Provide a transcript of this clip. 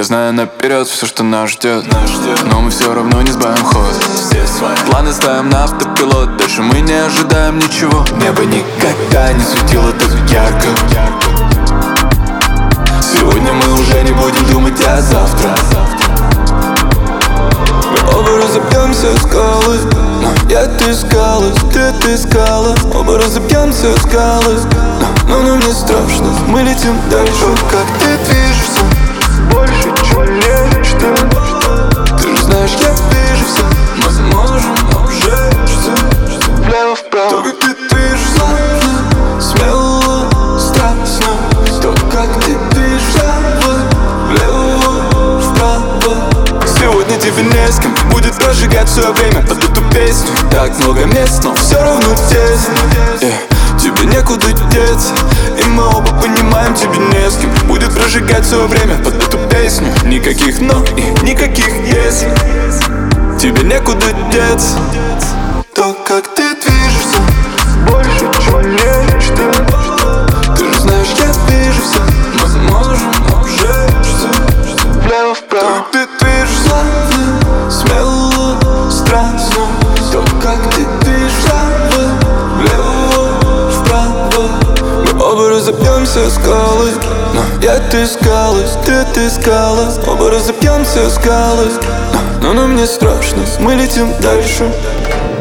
Я знаю наперед все, что нас ждет, но мы все равно не сбавим ход. Планы ставим на автопилот, дальше мы не ожидаем ничего. Небо никогда не светило так ярко. Сегодня мы уже не будем думать о завтра. Мы оба разобьемся о скалы, но я ты скалы, ты скала. Оба разобьемся о скалы, но нам не страшно, мы летим дальше. Как ты движешься, больше, чем нечто. Ты же знаешь, я вижу все, мы можем обжечься. Влево-вправо. То, как ты движешься, смело, страстно. То, как ты движешься, влево-вправо. Сегодня тебе не с кем будет прожигать свое время под эту песню. Так много мест, но все равно тесно. Тебе некуда деться, и мы оба понимаем, тебе не с кем будет прожигать свое время под эту песню. Никаких но и никаких если. Тебе некуда деться. То, как ты движешься, больше, чем нечто. Ты же знаешь, я вижу все, мы можем обжечься. Влево-вправо. То, как ты движешься, смело, страстно. То, как ты движешься, влево-вправо. Мы оба разобьемся о скалы, но я ты скалы, ты скала. Оба разобьемся о скалы, но нам не страшно, мы летим дальше.